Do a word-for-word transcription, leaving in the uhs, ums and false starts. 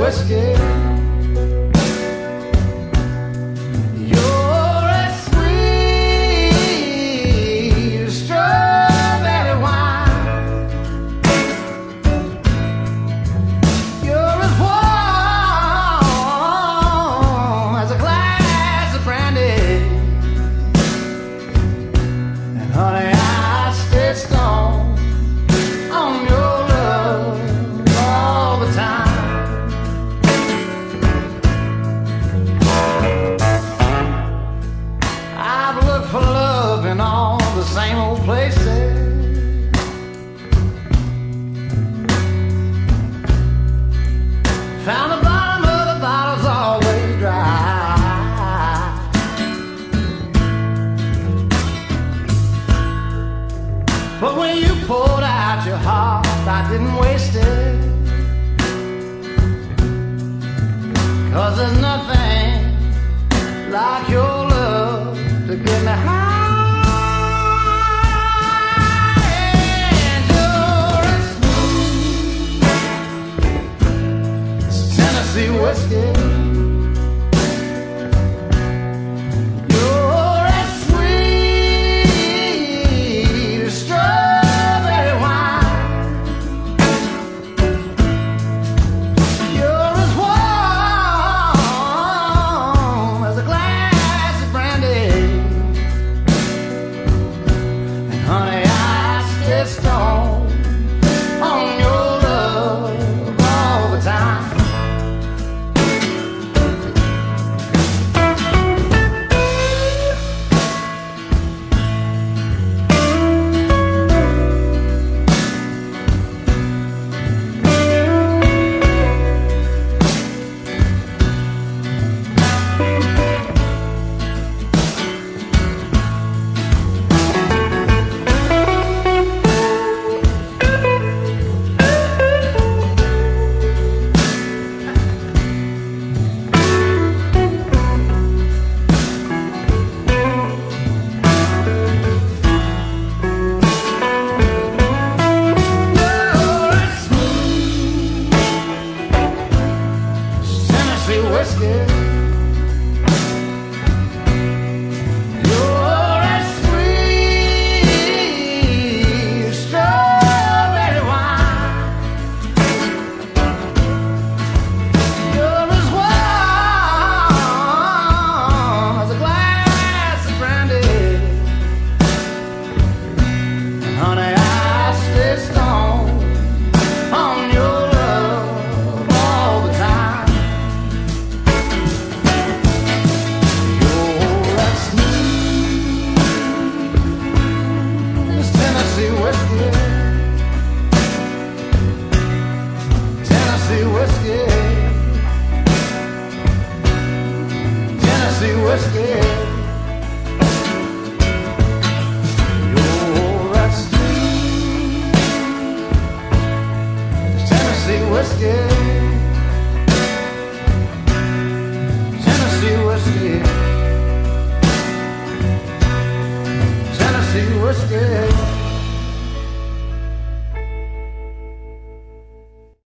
whiskey. You're as sweet as strawberry wine. You're as warm as a glass of brandy. And honey, I stay stoned on your love all the time. I've looked for love in all the same old places. Found the bottom of the bottle's always dry. But when you poured out your heart, I didn't waste it. 'Cause there's nothing like your love to get me high. And you're as smooth as Tennessee whiskey. You're as sweet as strawberry wine. You're as warm as a glass of brandy. And honey, I stay stoned on your love all the time. Whiskey. You're as sweet as strawberry wine. You're as warm as a glass of brandy. And honey, I stay stoned on your love all the time. Tennessee whiskey, Tennessee whiskey, Tennessee whiskey. You're as sweet as Tennessee whiskey, Tennessee whiskey, Tennessee whiskey.